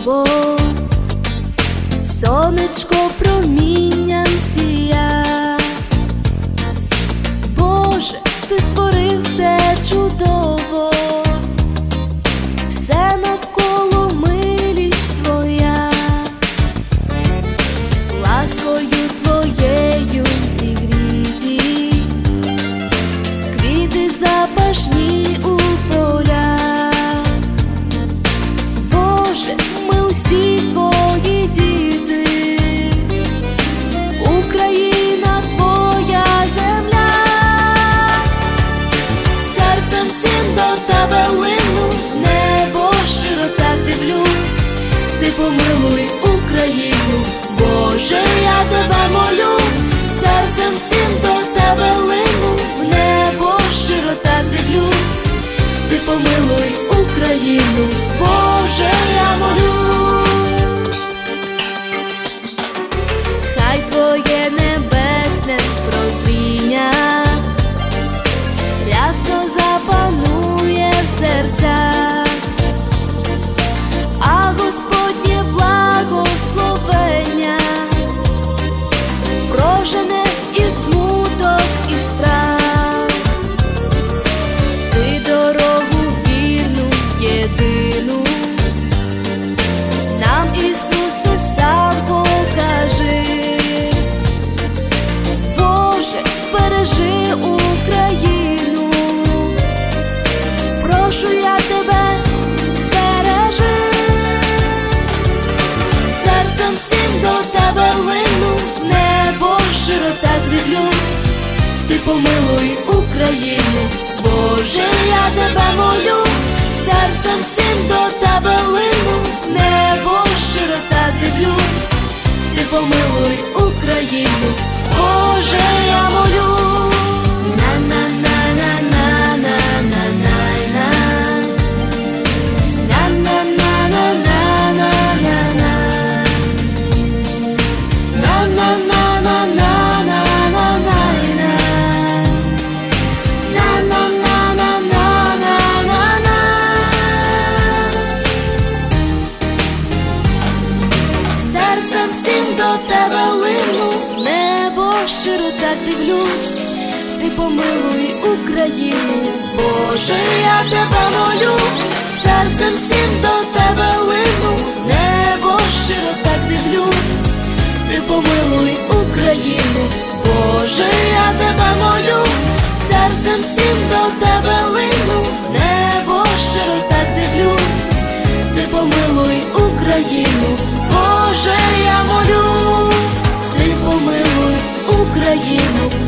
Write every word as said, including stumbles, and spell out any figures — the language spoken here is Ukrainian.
небо, сонечко промінням сія. Боже, ти створив все чудово, все навколо милість твоя, ласкою твоєю зігріті, квіти запашні у полях. Боже, ми усі твої діти, Україна твоя земля. Серцем всім до тебе лину, небо щиро так дивлюсь. Ти помилуй Україну, Боже, я тебе молю. Серцем всім до тебе лину, в небо щиро так дивлюсь. Ти помилуй Україну, Боже, я молю. Хай твоє небесне прозріння рясно запанує в серцях, а Господнє благословення прожене і смуток, і страх. Ти дорогу вірну, єдину нам, Ісусе, сам покажи. Боже, бережи Україну, прошу я тебе, збережи. Серцем всім до тебе лину, небо щиро так дивлюсь. Ти помилуй Україну, Боже, я тебе молю. Серцем всім до тебе лину, небо щиро так дивлюсь. Ти помилуй Україну, Боже, я молю. Серцем всім до тебе лину, небо щиро так дивлюсь. Ти помилуй Україну, Боже, я тебе молю. Серцем всім до тебе лину, небо щиро так дивлюсь. Ти помилуй Україну, Боже, я тебе молю. Серцем всім до тебе лину, небо щиро так дивлюсь. Ти помилуй Україну, Боже, я молю. Ти помилуй Україну,